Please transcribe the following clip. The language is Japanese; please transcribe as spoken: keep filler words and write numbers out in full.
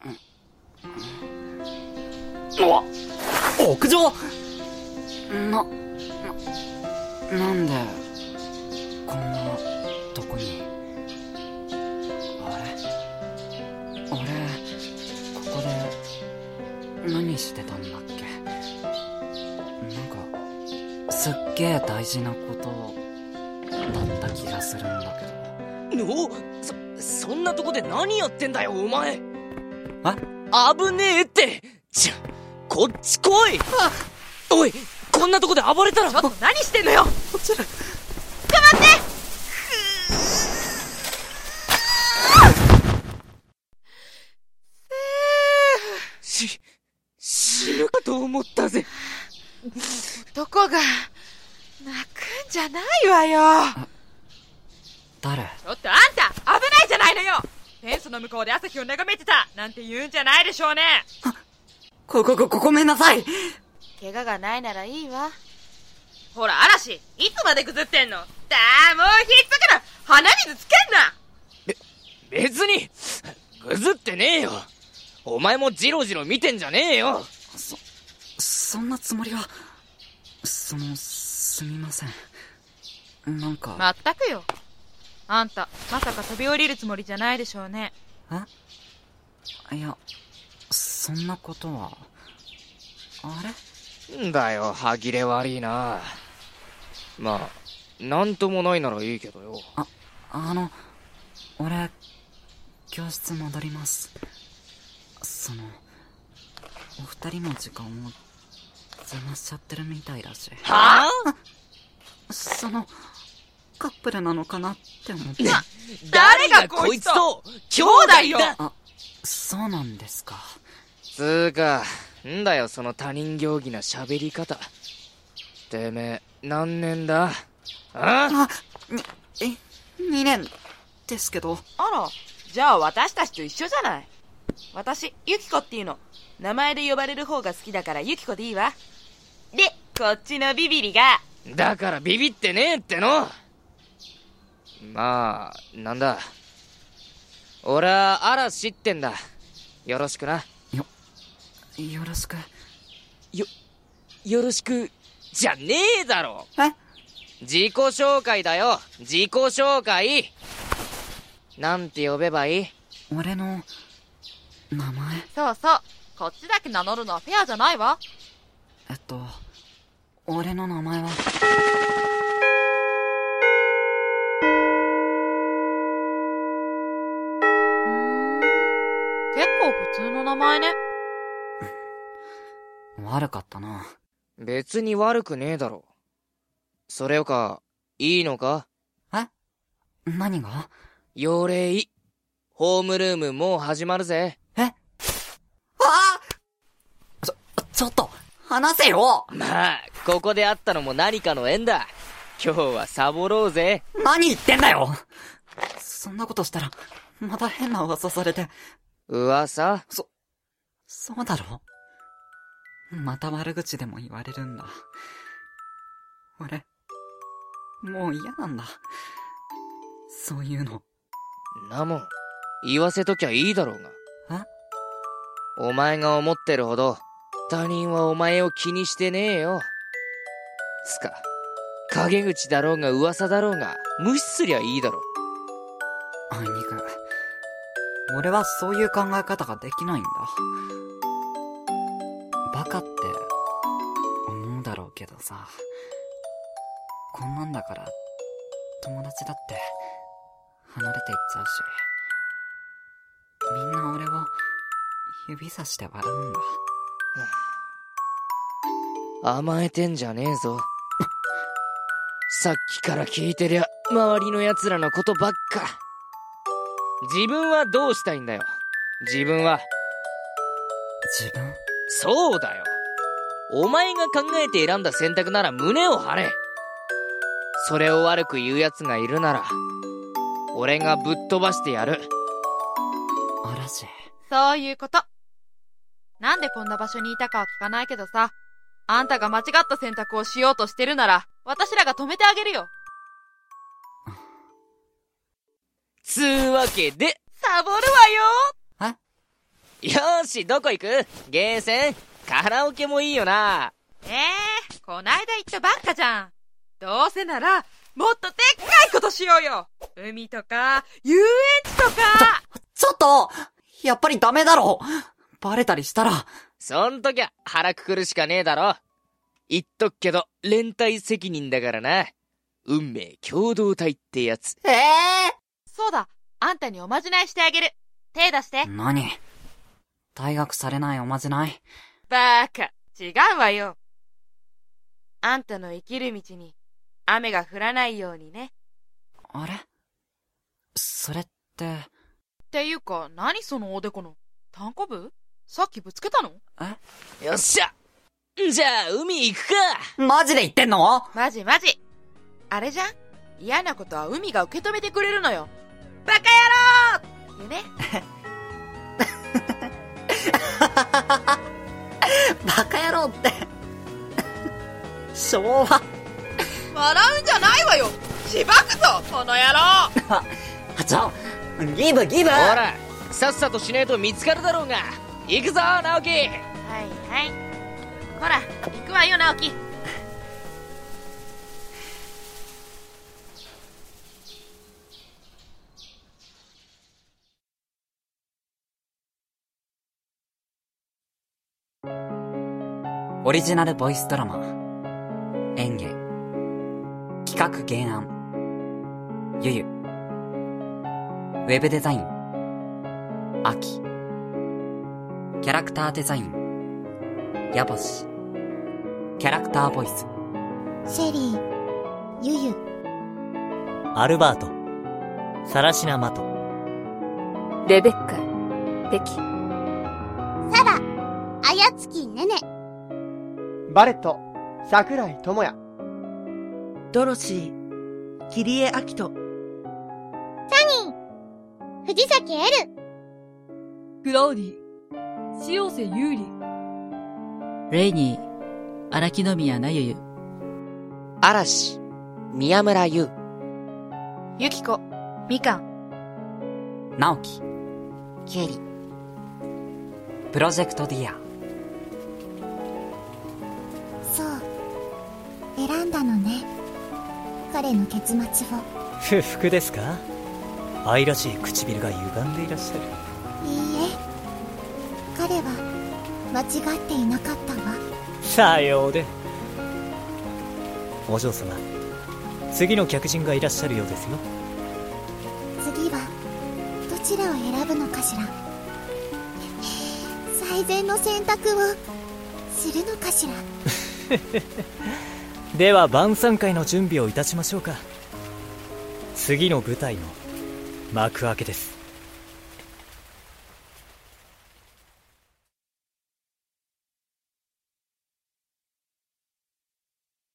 わ、屋上な、な、なんでこんなとこに。あれ、俺ここで何してたんだっけ。なんかすっげえ大事なことだった気がするんだけど。 お、そ、そんなとこで何やってんだよお前。 え、 危ねえって。ちょ、こっち来い。おい、こんなとこで暴れたら。 ちょっと何してんのよ。 落ちる。 頑張って。 し、死ぬかと思ったぜ。 男が泣くんじゃないわよ。 誰？ ちょっとあんた危ないじゃないのよ。フェンスの向こうで朝日を眺めてたなんて言うんじゃないでしょうね。 こ、こ、こ、ごめんなさい。 怪我がないならいいわ。ほら嵐、いつまでぐずってんの。だー、もうひっつくな。鼻水つけんな。 べ、別にぐずってねえよ。お前もジロジロ見てんじゃねえよ。 そ、そんなつもりは。その、すみません。なんか。 まったくよ。あんた、まさか飛び降りるつもりじゃないでしょうね。 え？いや、そんなことは。あれ？ んだよ、歯切れ悪いな。まあ、なんともないならいいけどよ。 あ、あの、俺、教室戻ります。その、お二人の時間を邪魔しちゃってるみたいだし。 はぁ？その、カップルなのかなって思って。 な、誰がこいつと兄弟よ。 あ、そうなんですか。 つーか、んだよその他人行儀な喋り方。てめえ、何年だ？ああ、に、え、にねんですけど。 あら、じゃあ私たちと一緒じゃない。私、ユキコっていうの。名前で呼ばれる方が好きだからユキコでいいわ。で、こっちのビビリが。 だからビビってねえっての。まあ、なんだ。俺は嵐ってんだ。よろしくな。 よ、よろしく。 よ、よろしく、じゃねえだろ。 え？ 自己紹介だよ。自己紹介。なんて呼べばいい？ 俺の、名前？ そうそう。こっちだけ名乗るのはフェアじゃないわ。 えっと、俺の名前は。 結構普通の名前ね。 悪かったな。 別に悪くねえだろ。それよか、いいのか？ え？何が？ 用例。ホームルームもう始まるぜ。 え？ああ！ちょ、ちょっと、話せよ！ まあ、ここで会ったのも何かの縁だ。今日はサボろうぜ。 何言ってんだよ！そんなことしたら、また変な噂されて。 噂？ そ、そうだろ？また悪口でも言われるんだ。俺、もう嫌なんだ。そういうの。 なもん、言わせときゃいいだろうが。 え？ お前が思ってるほど、他人はお前を気にしてねえよ。つか、陰口だろうが噂だろうが、無視すりゃいいだろう。 あいにく、俺はそういう考え方ができないんだ。バカって思うだろうけどさ、こんなんだから友達だって離れていっちゃうし、みんな俺を指さして笑うんだ。 甘えてんじゃねえぞ。さっきから聞いてりゃ周りの奴らのことばっか。自分はどうしたいんだよ。自分は。 自分？ そうだよ。お前が考えて選んだ選択なら胸を張れ。それを悪く言う奴がいるなら俺がぶっ飛ばしてやる。 嵐。 そういうこと。なんでこんな場所にいたかは聞かないけどさ、あんたが間違った選択をしようとしてるなら私らが止めてあげるよ。 つーわけでサボるわよ。 え？ よーし、どこ行く？ゲーセン？カラオケもいいよな。 ええー、こないだ言ったばっかじゃん。どうせなら、もっとでっかいことしようよ。海とか、遊園地とか。 ちょっとやっぱりダメだろ。バレたりしたら。 そんときゃ腹くくるしかねえだろ。言っとくけど、連帯責任だからな。運命共同体ってやつ。 ええー、そうだ、あんたにおまじないしてあげる。手出して。 何？退学されないおまじない？ バーカ、違うわよ。あんたの生きる道に雨が降らないようにね。 あれ？それって。 っていうか、何そのおでこの単行部？さっきぶつけたの？ え？よっしゃ。じゃあ海行くか。 マジで言ってんの？ マジマジ。あれじゃん、嫌なことは海が受け止めてくれるのよ。バカ野郎！よね。 バカ野郎って昭和。 笑うんじゃないわよ。しばくぞこの野郎。 ちょ、ギブギブ。 ほら、さっさとしねえと見つかるだろうが。行くぞ直樹。はいはい。ほら行くわよ直樹。 オリジナルボイスドラマ、演芸、企画原案、ゆゆ、ウェブデザイン、あき、キャラクターデザイン、やぼし、キャラクターボイス、 シェリー、ゆゆ、 アルバート、サラシナマト、 レベッカ、ベキ、 サラ、あやつきねね、 バレット、桜井智也、 ドロシー、桐江明人、 サニー、藤崎エル、 クラウディ、塩瀬優里、 レイニー、荒木宮なゆゆ、 嵐、宮村優、 ゆきこ、みかん、 直樹、 ケリ、 プロジェクトディア。 そう、選んだのね、彼の結末を。 不服ですか？愛らしい唇が歪んでいらっしゃる。 いいえ、彼は間違っていなかったわ。 さようで。お嬢様、次の客人がいらっしゃるようですよ。 次はどちらを選ぶのかしら。最善の選択をするのかしら。 では晩餐会の準備をいたしましょうか。次の舞台の幕開けです。